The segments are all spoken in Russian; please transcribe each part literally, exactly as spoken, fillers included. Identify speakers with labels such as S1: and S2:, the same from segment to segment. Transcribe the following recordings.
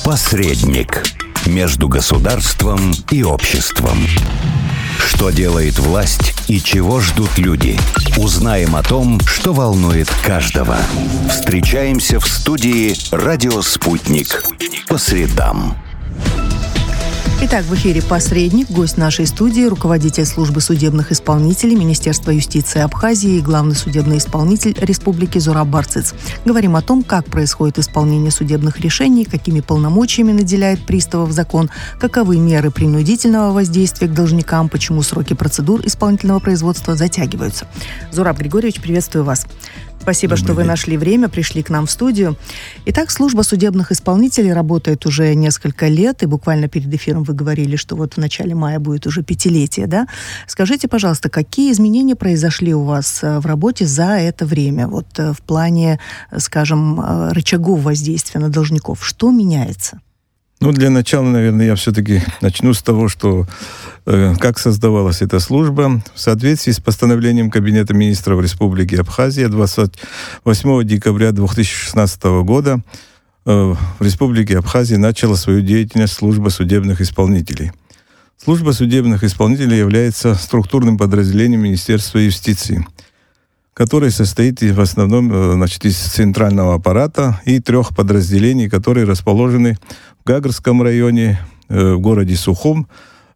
S1: Посредник между государством и обществом. Что делает власть и чего ждут люди? Узнаем о том, что волнует каждого. Встречаемся в студии «Радио Спутник» по средам.
S2: Итак, в эфире «Посредник». Гость нашей студии – руководитель службы судебных исполнителей Министерства юстиции Абхазии и главный судебный исполнитель Республики Зураб Барцыц. Говорим о том, как происходит исполнение судебных решений, какими полномочиями наделяет приставов закон, каковы меры принудительного воздействия к должникам, почему сроки процедур исполнительного производства затягиваются. Зураб Григорьевич, приветствую вас. Спасибо, Добрый что вы день. Нашли время, пришли к нам в студию. Итак, служба судебных исполнителей работает уже несколько лет, и буквально перед эфиром вы говорили, что вот в начале мая будет уже пятилетие, да? Скажите, пожалуйста, какие изменения произошли у вас в работе за это время? Вот в плане, скажем, рычагов воздействия на должников. Что меняется?
S3: Ну, для начала, наверное, я все-таки начну с того, что э, как создавалась эта служба. В соответствии с постановлением Кабинета министров Республики Абхазия двадцать восьмого декабря две тысячи шестнадцатого года э, в Республике Абхазия начала свою деятельность служба судебных исполнителей. Служба судебных исполнителей является структурным подразделением Министерства юстиции, который состоит в основном, значит, из центрального аппарата и трех подразделений, которые расположены в Гагарском районе, в городе Сухум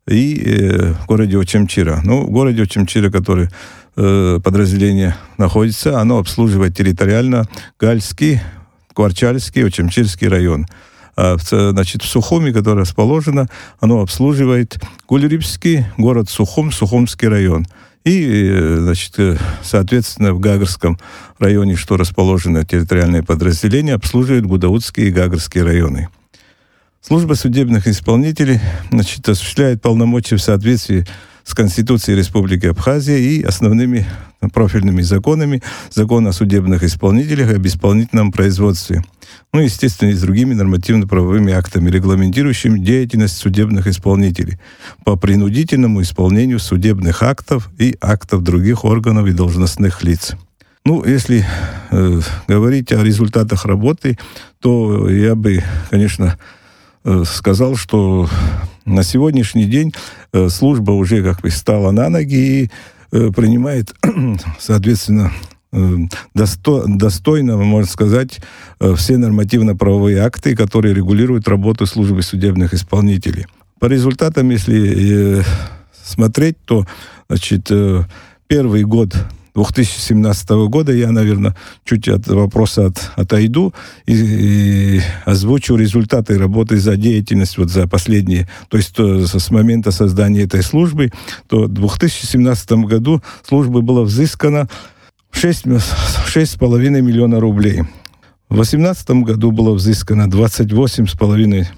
S3: и в городе Очамчира. Ну, в городе Очамчира, который подразделение находится, оно обслуживает территориально Гальский, Кварчальский, Очамчирский район. А, значит, в Сухуме, которое расположено, оно обслуживает Гулерипский, город Сухум, Сухумский район. И, значит, соответственно, в Гагарском районе, что расположено территориальное подразделение, обслуживает Гудаутский и Гагарский районы. Служба судебных исполнителей, значит, осуществляет полномочия в соответствии с Конституцией Республики Абхазия и основными профильными законами, закон о судебных исполнителях и об исполнительном производстве. Ну, естественно, и с другими нормативно-правовыми актами, регламентирующими деятельность судебных исполнителей по принудительному исполнению судебных актов и актов других органов и должностных лиц. Ну, если э, говорить о результатах работы, то я бы, конечно, э, сказал, что на сегодняшний день э, служба уже как бы стала на ноги и э, принимает, соответственно, Досто, достойно, можно сказать, все нормативно-правовые акты, которые регулируют работу службы судебных исполнителей. По результатам, если э, смотреть, то, значит, э, первый год две тысячи семнадцатого года, я, наверное, чуть от вопроса от, отойду и, и озвучу результаты работы за деятельность вот за последние, то есть то, с момента создания этой службы, то в две тысячи семнадцатом году службы было взыскано шесть с половиной миллиона рублей. В две тысячи восемнадцатом году было взыскано двадцать восемь с половиной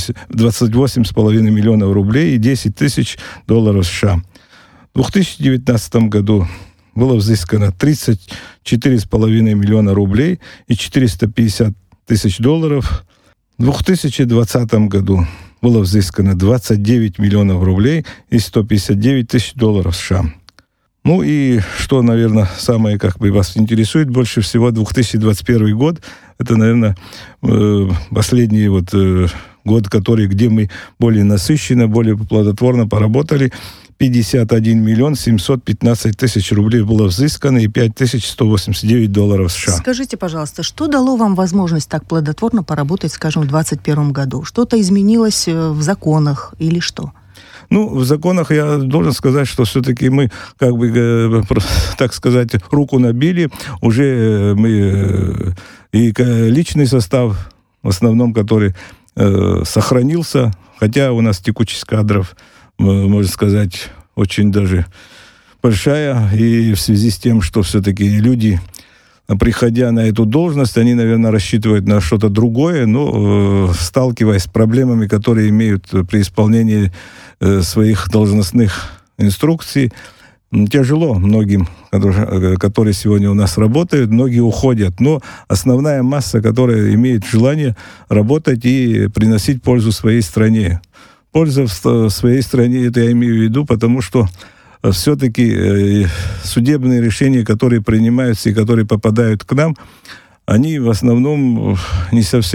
S3: миллионов рублей и десять тысяч долларов США. В две тысячи девятнадцатом году было взыскано тридцать четыре с половиной миллиона рублей и четыреста пятьдесят тысяч долларов. В две тысячи двадцатом году было взыскано двадцать девять миллионов рублей и сто пятьдесят девять тысяч долларов США. Ну и что, наверное, самое, как бы, вас интересует больше всего, две тысячи двадцать первый год, это, наверное, последний вот год, который, где мы более насыщенно, более плодотворно поработали. пятьдесят один миллион семьсот пятнадцать тысяч рублей было взыскано и пять тысяч сто восемьдесят девять долларов США.
S2: Скажите, пожалуйста, что дало вам возможность так плодотворно поработать, скажем, в двадцать первом году? Что-то изменилось в законах или что?
S3: Ну, в законах я должен сказать, что все-таки мы, как бы, так сказать, руку набили. Уже мы и личный состав, в основном, который сохранился, хотя у нас текучесть кадров, можно сказать, очень даже большая. И в связи с тем, что все-таки люди, приходя на эту должность, они, наверное, рассчитывают на что-то другое, но сталкиваясь с проблемами, которые имеют при исполнении своих должностных инструкций, тяжело многим, которые, которые сегодня у нас работают, многие уходят, но основная масса, которая имеет желание работать и приносить пользу своей стране. Польза в своей стране, это я имею в виду, потому что все-таки судебные решения, которые принимаются и которые попадают к нам, они в основном не совсем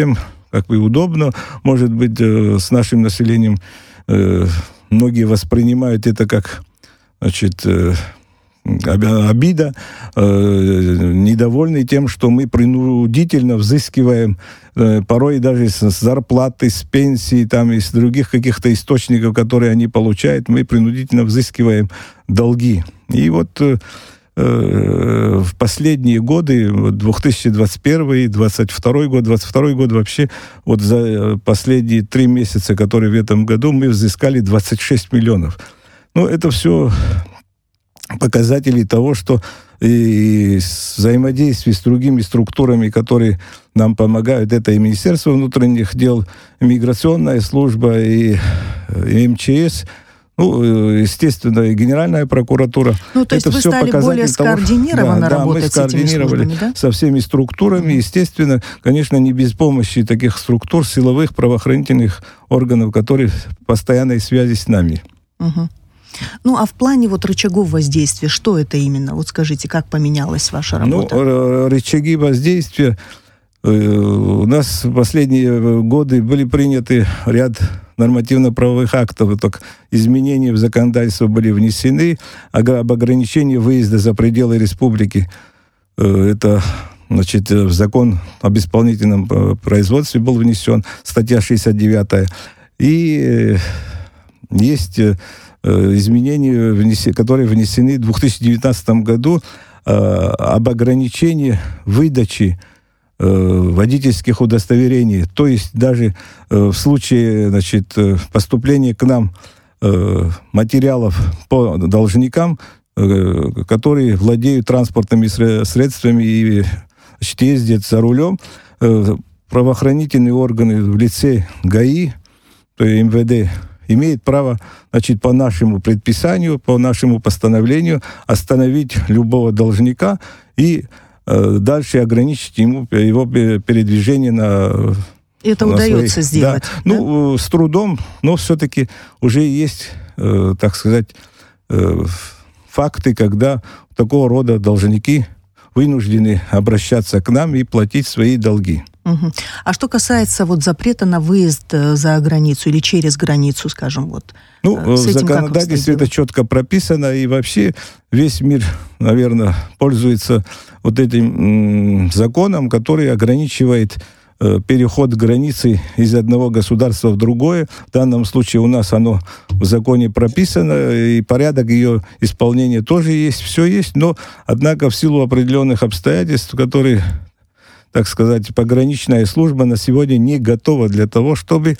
S3: как бы удобно. Может быть, с нашим населением многие воспринимают это как, значит, обида, недовольны тем, что мы принудительно взыскиваем порой даже с зарплаты, с пенсии, там, из других каких-то источников, которые они получают, мы принудительно взыскиваем долги. И вот в последние годы, две тысячи двадцать первый, двадцать второй год, двадцать второй год вообще, вот за последние три месяца, которые в этом году, мы взыскали двадцать шесть миллионов. Ну, это все показатели того, что и взаимодействие с другими структурами, которые нам помогают, это и Министерство внутренних дел, миграционная служба, и, и эм че эс, ну, естественно, и Генеральная прокуратура.
S2: Ну, то есть
S3: это
S2: вы
S3: все
S2: стали более скоординированно
S3: да,
S2: работать
S3: да, мы
S2: с этими службами, да?
S3: со всеми структурами. Mm-hmm. Естественно, конечно, не без помощи таких структур, силовых, правоохранительных органов, которые в постоянной связи с нами.
S2: Mm-hmm. Ну, а в плане вот рычагов воздействия, что это именно? Вот скажите, как поменялась ваша работа?
S3: Ну, рычаги воздействия. У нас в последние годы были приняты ряд нормативно-правовых актов. Так, изменения в законодательство были внесены об ограничении выезда за пределы республики. Это, значит, в закон об исполнительном производстве был внесен, статья шестьдесят девятая. И есть изменения, которые внесены в две тысячи девятнадцатом году об ограничении выдачи водительских удостоверений. То есть даже в случае, значит, поступления к нам материалов по должникам, которые владеют транспортными средствами и, значит, ездят за рулем, правоохранительные органы в лице ГАИ, то есть эм вэ дэ, имеет право, значит, по нашему предписанию, по нашему постановлению остановить любого должника и э, дальше ограничить ему его передвижение на...
S2: Это на удается своих, сделать?
S3: Да. Да? Ну, с трудом, но все-таки уже есть, э, так сказать, э, факты, когда такого рода должники вынуждены обращаться к нам и платить свои долги.
S2: Угу. А что касается вот запрета на выезд за границу или через границу, скажем, вот.
S3: Ну, в законодательстве это четко прописано, и вообще весь мир, наверное, пользуется вот этим м, законом, который ограничивает э, переход границы из одного государства в другое. В данном случае у нас оно в законе прописано, и порядок ее исполнения тоже есть, все есть, но, однако, в силу определенных обстоятельств, которые, так сказать, пограничная служба на сегодня не готова для того, чтобы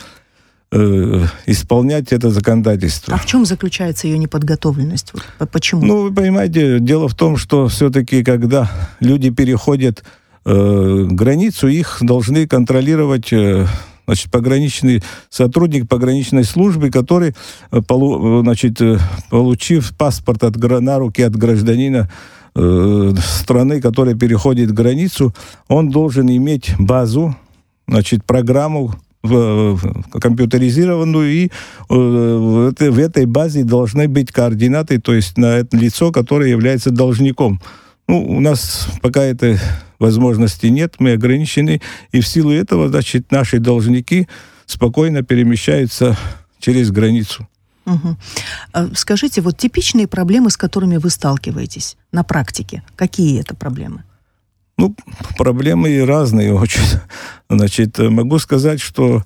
S3: э, исполнять это законодательство.
S2: А в чем заключается ее неподготовленность? Вот, почему?
S3: Ну, вы понимаете, дело в том, что все-таки, когда люди переходят э, границу, их должны контролировать э, значит, пограничный сотрудник пограничной службы, который, э, полу, значит, э, получив паспорт от, на руки от гражданина страны, которая переходит границу, он должен иметь базу, значит, программу в, в, компьютеризированную, и э, в, этой, в этой базе должны быть координаты, то есть на это лицо, которое является должником. Ну, у нас пока этой возможности нет, мы ограничены, и в силу этого, значит, наши должники спокойно перемещаются через границу.
S2: Угу. Скажите, вот типичные проблемы, с которыми вы сталкиваетесь на практике, какие это проблемы?
S3: Ну, проблемы разные очень. Значит, могу сказать, что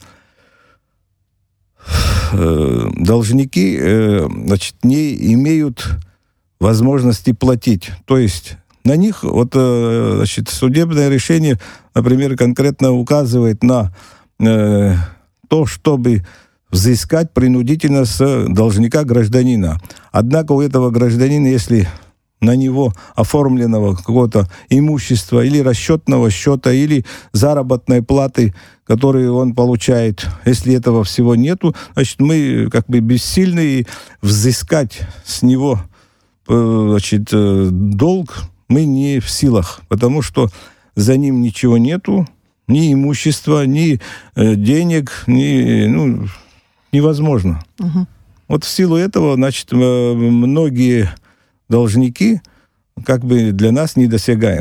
S3: э, должники, э, значит, не имеют возможности платить. То есть на них вот, э, значит, судебное решение, например, конкретно указывает на э, то, чтобы взыскать принудительно с должника гражданина. Однако у этого гражданина, если на него оформленного какого-то имущества или расчетного счета, или заработной платы, которую он получает, если этого всего нету, значит, мы как бы бессильны взыскать с него, значит, долг мы не в силах, потому что за ним ничего нету, ни имущества, ни денег, ни... Ну, невозможно. Угу. Вот в силу этого, значит, многие должники как бы для нас недосягаемы.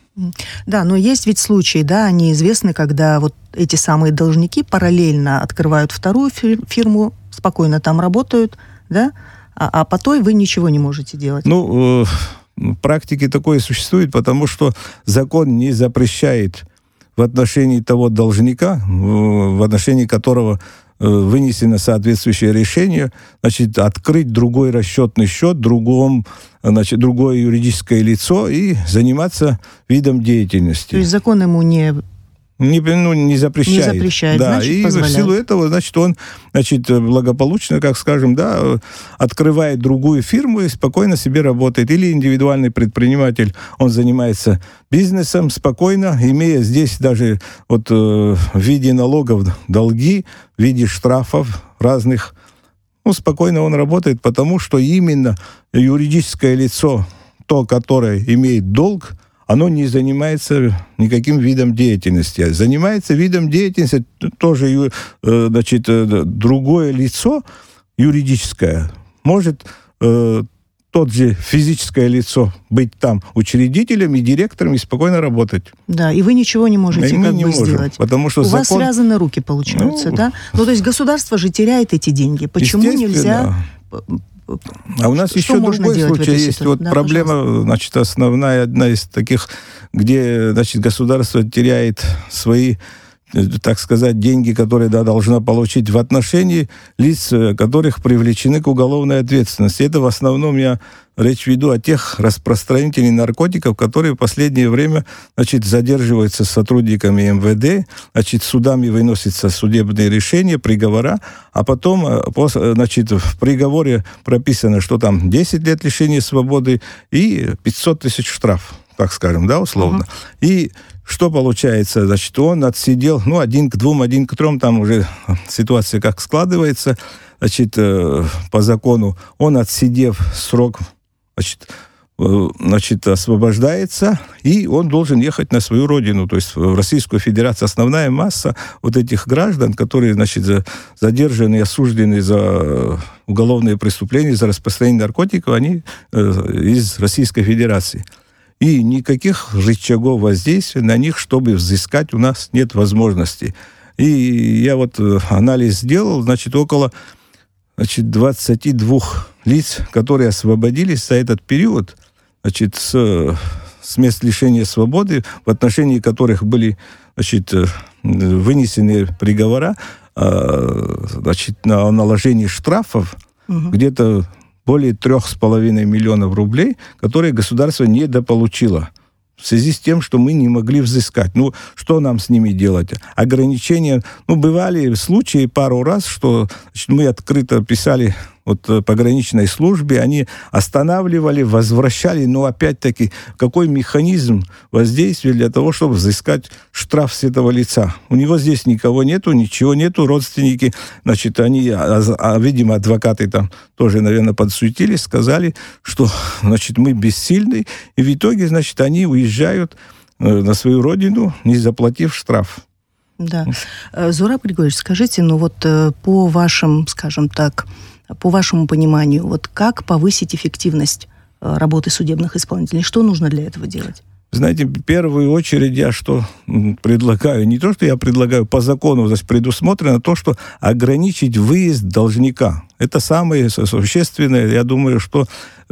S2: Да, но есть ведь случаи, да, они известны, когда вот эти самые должники параллельно открывают вторую фирму, спокойно там работают, да, а, а потом вы ничего не можете делать.
S3: Ну, э, в практике такое существует, потому что закон не запрещает в отношении того должника, в отношении которого вынесено соответствующее решение, значит, открыть другой расчетный счет, другом, значит, другое юридическое лицо и заниматься видом деятельности.
S2: То есть закон ему не...
S3: Не, ну, не запрещает.
S2: Не запрещает,
S3: да,
S2: значит,
S3: и
S2: позволяет.
S3: в силу этого, значит, он, значит, благополучно, как скажем, да, открывает другую фирму и спокойно себе работает. Или индивидуальный предприниматель, он занимается бизнесом спокойно, имея здесь даже вот э, в виде налогов долги, в виде штрафов разных. Ну, спокойно он работает, потому что именно юридическое лицо, то, которое имеет долг, оно не занимается никаким видом деятельности. Занимается видом деятельности тоже, значит, другое лицо юридическое. Может э, тот же физическое лицо быть там учредителем и директором и спокойно работать.
S2: Да, и вы ничего не можете
S3: и
S2: как
S3: не
S2: бы
S3: можем,
S2: сделать.
S3: Потому что
S2: У
S3: закон...
S2: вас связаны руки, получаются,
S3: ну,
S2: да? Ну, то есть государство же теряет эти деньги. Почему нельзя...
S3: А у нас
S2: что
S3: еще другой случай есть.
S2: Ситуации?
S3: Вот
S2: да,
S3: проблема,
S2: пожалуйста.
S3: Значит, основная, одна из таких, где, значит, государство теряет свои, так сказать, деньги, которые, да, должно получить в отношении лиц, которых привлечены к уголовной ответственности. Это в основном я речь веду о тех распространителей наркотиков, которые в последнее время, значит, задерживаются сотрудниками эм вэ дэ, значит, судами выносятся судебные решения, приговора, а потом, значит, в приговоре прописано, что там десять лет лишения свободы и пятьсот тысяч штраф, так скажем, да, условно. Uh-huh. И что получается? Значит, он отсидел, ну, один к двум, один к трем, там уже ситуация как складывается, значит, по закону, он, отсидев срок, значит, значит, освобождается, и он должен ехать на свою родину, то есть в Российскую Федерацию. Основная масса вот этих граждан, которые, значит, задержаны и осуждены за уголовные преступления, за распространение наркотиков, они из Российской Федерации. И никаких рычагов воздействия на них, чтобы взыскать, у нас нет возможности. И я вот анализ сделал, значит, около, значит, двадцать два лиц, которые освободились за этот период, значит, с, с мест лишения свободы, в отношении которых были, значит, вынесены приговора, значит, на наложение штрафов, угу. где-то более трех с половиной миллионов рублей, которые государство недополучило в связи с тем, что мы не могли взыскать. Ну, что нам с ними делать? Ограничения... Ну, бывали случаи пару раз, что, значит, мы открыто писали вот пограничной службе, они останавливали, возвращали, но опять-таки, какой механизм воздействия для того, чтобы взыскать штраф с этого лица? У него здесь никого нету, ничего нету, родственники, значит, они, а, а, видимо, адвокаты там тоже, наверное, подсуетились, сказали, что, значит, мы бессильны, и в итоге, значит, они уезжают э, на свою родину, не заплатив штраф.
S2: Да. Зураб Григорьевич, скажите, ну вот э, по вашим, скажем так, по вашему пониманию, вот как повысить эффективность работы судебных исполнителей? Что нужно для этого делать?
S3: Знаете, в первую очередь я что предлагаю? Не то, что я предлагаю, по закону здесь предусмотрено то, что ограничить выезд должника. Это самое существенное, я думаю, что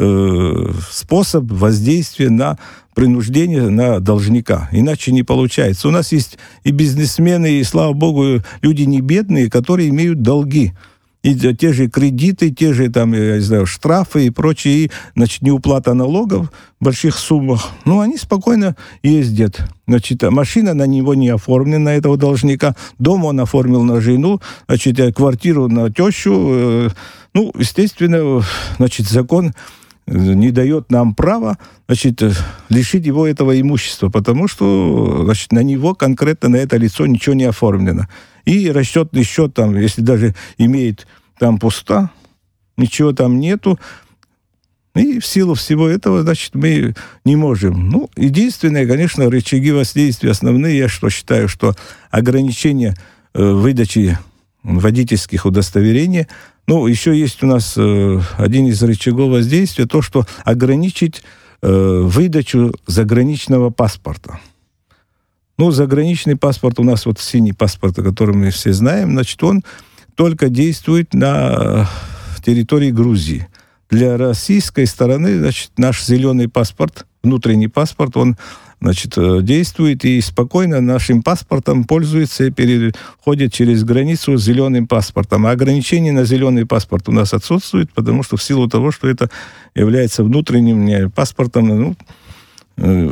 S3: э, способ воздействия на принуждение на должника. Иначе не получается. У нас есть и бизнесмены, и, слава богу, люди не бедные, которые имеют долги. И те же кредиты, те же там, я не знаю, штрафы и прочие, и, значит, неуплата налогов в больших суммах. Ну, они спокойно ездят. Значит, машина на него не оформлена, на этого должника. Дом он оформил на жену, значит, квартиру на тещу. Ну, естественно, значит, закон не дает нам права, значит, лишить его этого имущества, потому что, значит, на него конкретно, на это лицо ничего не оформлено. И расчетный счет там, если даже имеет там пусто, ничего там нету. И в силу всего этого, значит, мы не можем. Ну, единственное, конечно, рычаги воздействия основные, я что считаю, что ограничение э, выдачи водительских удостоверений. Ну, еще есть у нас э, один из рычагов воздействия, то, что ограничить э, выдачу заграничного паспорта. Ну, заграничный паспорт у нас, вот синий паспорт, о котором мы все знаем, значит, он только действует на территории Грузии. Для российской стороны, значит, наш зеленый паспорт, внутренний паспорт, он, значит, действует и спокойно нашим паспортом пользуется и переходит через границу с зеленым паспортом. А ограничение на зеленый паспорт у нас отсутствует, потому что в силу того, что это является внутренним паспортом, ну, э,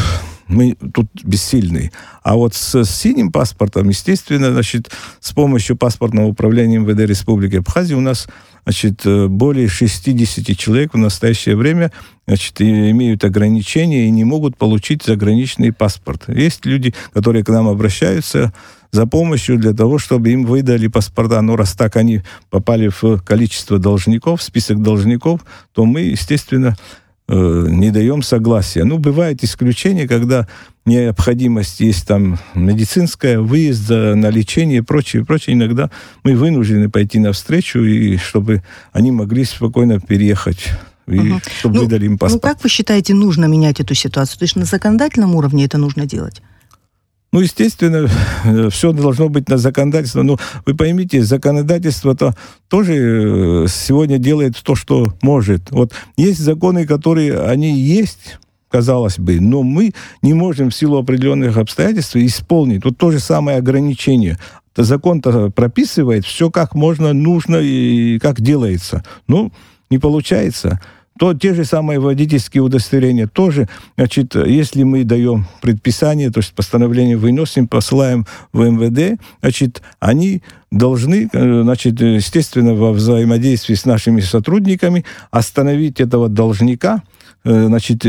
S3: мы тут бессильны. А вот с синим паспортом, естественно, значит, с помощью паспортного управления эм вэ дэ Республики Абхазия у нас, значит, более шестьдесят человек в настоящее время, значит, имеют ограничения и не могут получить заграничный паспорт. Есть люди, которые к нам обращаются за помощью для того, чтобы им выдали паспорта. Но раз так они попали в количество должников, в список должников, то мы, естественно, не даем согласия. Ну, бывают исключения, когда необходимость есть там медицинская, выезд на лечение и прочее, прочее. Иногда мы вынуждены пойти навстречу, и чтобы они могли спокойно переехать, и угу. чтобы ну, выдали им паспорт.
S2: Ну, как вы считаете, нужно менять эту ситуацию? То есть на законодательном уровне это нужно делать?
S3: Ну, естественно, все должно быть на законодательство. Но вы поймите, законодательство-то тоже сегодня делает то, что может. Вот есть законы, которые, они есть, казалось бы, но мы не можем в силу определенных обстоятельств исполнить. Вот то же самое ограничение. Закон-то прописывает все, как можно, нужно и как делается. Ну, не получается. То те же самые водительские удостоверения тоже, значит, если мы даем предписание, то есть постановление выносим, посылаем в эм вэ дэ, значит, они должны, значит, естественно, во взаимодействии с нашими сотрудниками остановить этого должника, значит,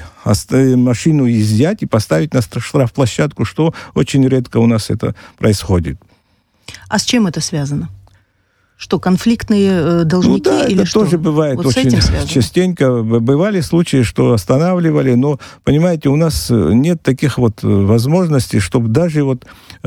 S3: машину изъять и поставить на штрафплощадку, что очень редко у нас это происходит.
S2: А с чем это связано? Что, конфликтные должники?
S3: Ну да,
S2: или
S3: это
S2: что?
S3: тоже бывает
S2: Вот
S3: очень частенько. Бывали случаи, что останавливали, но, понимаете, у нас нет таких вот возможностей, чтобы даже вот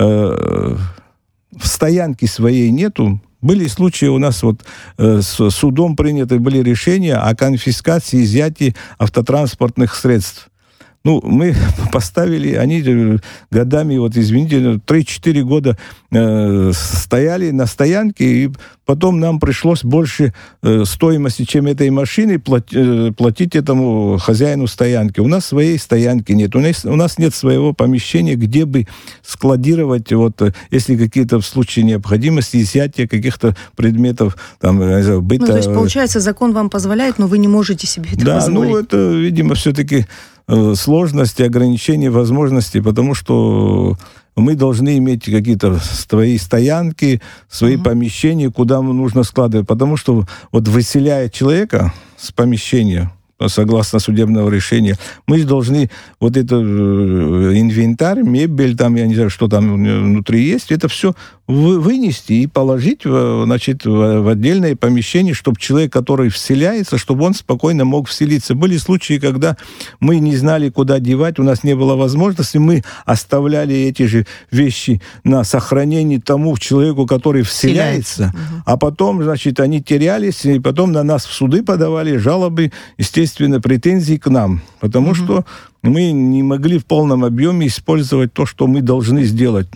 S3: э, в стоянке своей нету. Были случаи у нас вот э, с судом приняты были решения о конфискации, изъятии автотранспортных средств. Ну, мы поставили, они годами, вот извините, три-четыре года э, стояли на стоянке, и потом нам пришлось больше э, стоимости, чем этой машины, платить, э, платить этому хозяину стоянки. У нас своей стоянки нет, у нас, у нас нет своего помещения, где бы складировать, вот, если какие-то в случае необходимости, изъятия каких-то предметов, там, не знаю, быта.
S2: Ну, то есть, получается, закон вам позволяет, но вы не можете себе это
S3: да,
S2: позволить.
S3: Да, ну, это, видимо, все-таки сложности, ограничения возможностей, потому что мы должны иметь какие-то свои стоянки, свои mm-hmm. помещения, куда нужно складывать. Потому что вот выселяя человека с помещения, согласно судебного решения, мы должны вот это инвентарь, мебель, там, я не знаю, что там внутри есть, это все вынести и положить, значит, в отдельное помещение, чтобы человек, который вселяется, чтобы он спокойно мог вселиться. Были случаи, когда мы не знали, куда девать, у нас не было возможности, мы оставляли эти же вещи на сохранение тому человеку, который вселяется, угу. а потом, значит, они терялись, и потом на нас в суды подавали жалобы, естественно, претензии к нам, потому угу. что мы не могли в полном объеме использовать то, что мы должны сделать.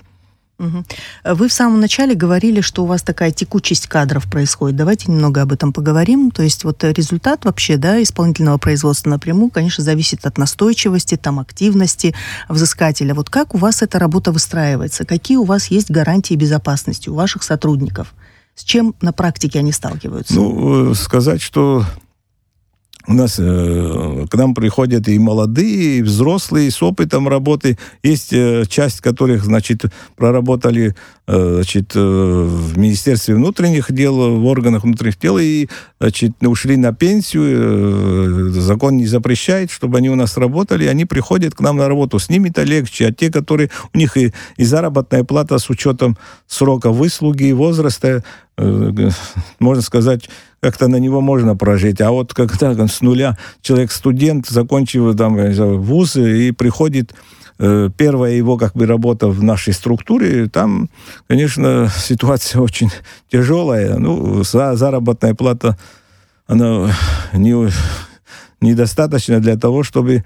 S2: Вы в самом начале говорили, что у вас такая текучесть кадров происходит. Давайте немного об этом поговорим. То есть вот результат вообще, да, исполнительного производства напрямую, конечно, зависит от настойчивости, там, активности взыскателя. Вот как у вас эта работа выстраивается? Какие у вас есть гарантии безопасности у ваших сотрудников? С чем на практике они сталкиваются?
S3: Ну, сказать, что у нас э, к нам приходят и молодые, и взрослые, с опытом работы. Есть э, часть которых, значит, проработали э, значит, э, в Министерстве внутренних дел, в органах внутренних дел, и, значит, ушли на пенсию. Э, закон не запрещает, чтобы они у нас работали. Они приходят к нам на работу. С ними-то легче. А те, которые... У них и, и заработная плата с учетом срока выслуги и возраста, э, можно сказать, как-то на него можно прожить. А вот когда с нуля человек-студент, закончив там вуз, и приходит э, первая его как бы работа в нашей структуре, там, конечно, ситуация очень тяжелая. Ну, за, заработная плата, она не, недостаточно для того, чтобы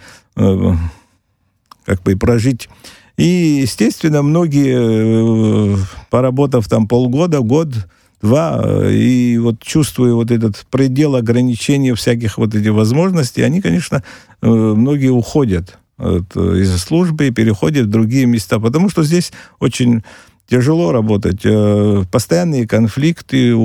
S3: как бы прожить. И, естественно, многие, поработав там полгода, год, два, и вот чувствуя вот этот предел ограничения всяких вот этих возможностей, они, конечно, многие уходят от, из службы и переходят в другие места, потому что здесь очень тяжело работать. Постоянные конфликты,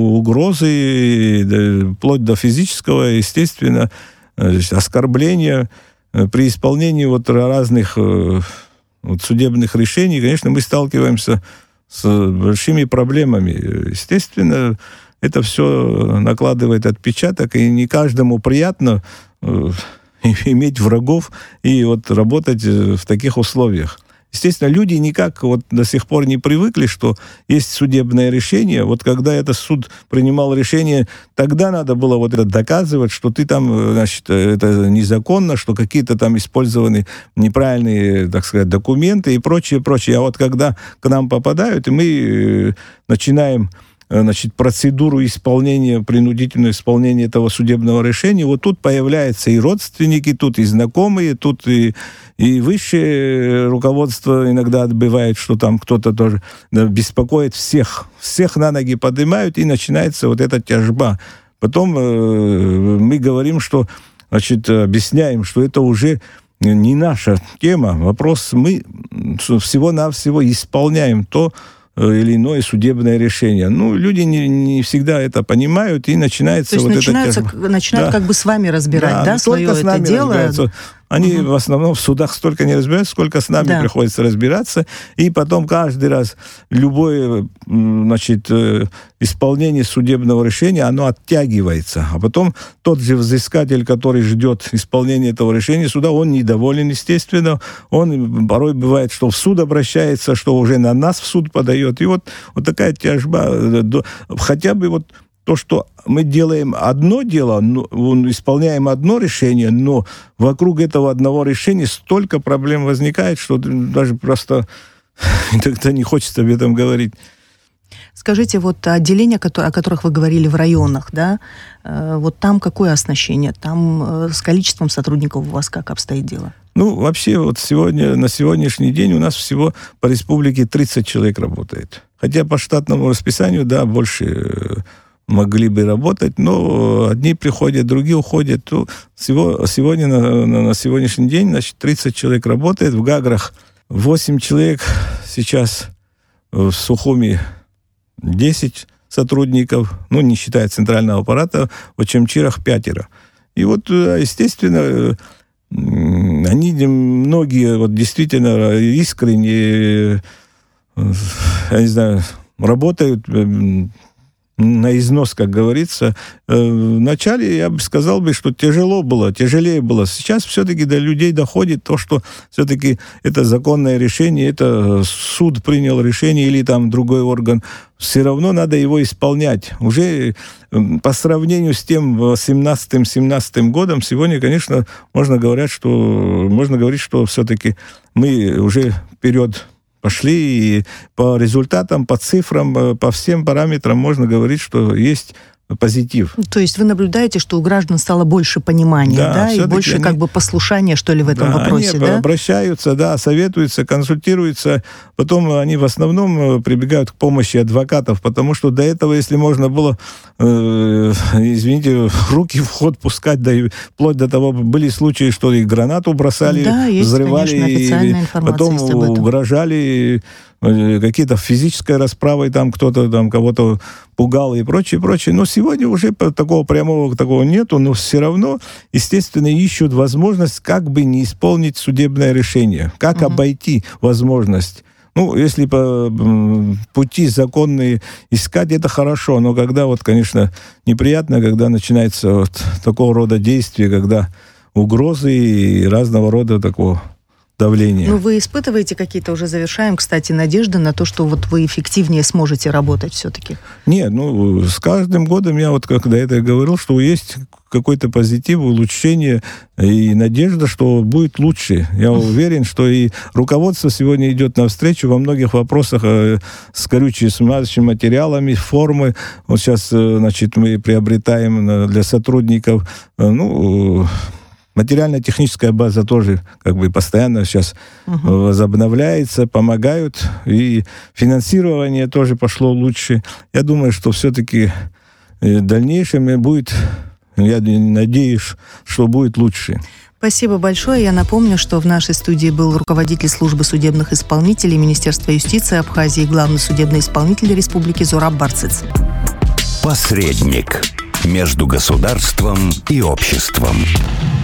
S3: угрозы, вплоть до физического, естественно, оскорбления. При исполнении вот разных вот судебных решений, конечно, мы сталкиваемся с большими проблемами. Естественно, это все накладывает отпечаток, и не каждому приятно иметь врагов и вот работать в таких условиях. Естественно, люди никак вот до сих пор не привыкли, что есть судебное решение. Вот когда этот суд принимал решение, тогда надо было вот это доказывать, что ты там, значит, это незаконно, что какие-то там использованы неправильные, так сказать, документы и прочее, прочее. А вот когда к нам попадают, и мы начинаем, значит, процедуру исполнения, принудительного исполнения этого судебного решения, вот тут появляются и родственники, тут и знакомые, тут и, и высшее руководство иногда отбывает, что там кто-то тоже беспокоит всех. Всех на ноги поднимают, и начинается вот эта тяжба. Потом э, мы говорим, что, значит, объясняем, что это уже не наша тема. Вопрос, мы всего-навсего исполняем то, или иное судебное решение. Ну, люди не, не всегда это понимают, и начинается вот это...
S2: Начинают да. как бы с вами разбирать, да,
S3: да
S2: свое это дело?
S3: Они угу. в основном в судах столько не разбираются, сколько с нами да. приходится разбираться, и потом каждый раз любое, значит, исполнение судебного решения, оно оттягивается. А потом тот же взыскатель, который ждет исполнения этого решения суда, он недоволен, естественно. Он порой бывает, что в суд обращается, что уже на нас в суд подает. И вот, вот такая тяжба. Хотя бы вот то, что мы делаем одно дело, ну, исполняем одно решение, но вокруг этого одного решения столько проблем возникает, что даже просто иногда не хочется об этом говорить.
S2: Скажите, вот отделения, о которых вы говорили в районах, да, вот там какое оснащение? Там с количеством сотрудников у вас как обстоит дело?
S3: Ну, вообще, вот сегодня, на сегодняшний день у нас всего по республике тридцать человек работает. Хотя по штатному расписанию, да, больше могли бы работать, но одни приходят, другие уходят. То всего, сегодня, на, на сегодняшний день, значит, тридцать человек работает. В Гаграх восемь человек, сейчас в Сухуми десять сотрудников, ну, не считая центрального аппарата, в Очамчирах пятеро. И вот, естественно, они, многие, вот действительно искренне, я не знаю, работают на износ, как говорится. Вначале я бы сказал, бы, что тяжело было, тяжелее было. Сейчас все-таки до людей доходит то, что все-таки это законное решение, это суд принял решение или там другой орган. Все равно надо его исполнять. Уже по сравнению с тем семнадцатым-семнадцатым годом, сегодня, конечно, можно говорить, что, можно говорить, что все-таки мы уже вперед пошли, и по результатам, по цифрам, по всем параметрам можно говорить, что есть позитив.
S2: То есть вы наблюдаете, что у граждан стало больше понимания, да, да? И больше они, как бы послушания, что ли, в этом
S3: да,
S2: вопросе,
S3: они
S2: да?
S3: обращаются, да, советуются, консультируются, потом они в основном прибегают к помощи адвокатов, потому что до этого, если можно было, э, извините, руки в ход пускать, да, и вплоть до того, были случаи, что и гранату бросали, да, есть, взрывали, конечно, и потом угрожали какие-то физической расправой, там кто-то там кого-то пугал и прочее, прочее. Но сегодня уже такого прямого такого нету, но все равно, естественно, ищут возможность как бы не исполнить судебное решение, как угу. обойти возможность. Ну, если по пути законные искать, это хорошо, но когда вот, конечно, неприятно, когда начинается вот такого рода действия, когда угрозы и разного рода такого давления.
S2: Ну, вы испытываете какие-то, уже завершаем, кстати, надежды на то, что вот вы эффективнее сможете работать все-таки?
S3: Нет, ну, с каждым годом я вот, когда это говорил, что есть какой-то позитив, улучшение и надежда, что будет лучше. Я уверен, что и руководство сегодня идет навстречу во многих вопросах э, с горюче-смазочными материалами, формы. Вот сейчас, э, значит, мы приобретаем для сотрудников, э, ну, Материально-техническая база тоже как бы постоянно сейчас uh-huh. возобновляется, помогают. И финансирование тоже пошло лучше. Я думаю, что все-таки в дальнейшем будет, я надеюсь, что будет лучше.
S2: Спасибо большое. Я напомню, что в нашей студии был руководитель службы судебных исполнителей Министерства юстиции Абхазии, главный судебный исполнитель Республики Зураб Барцыц.
S1: Посредник между государством и обществом.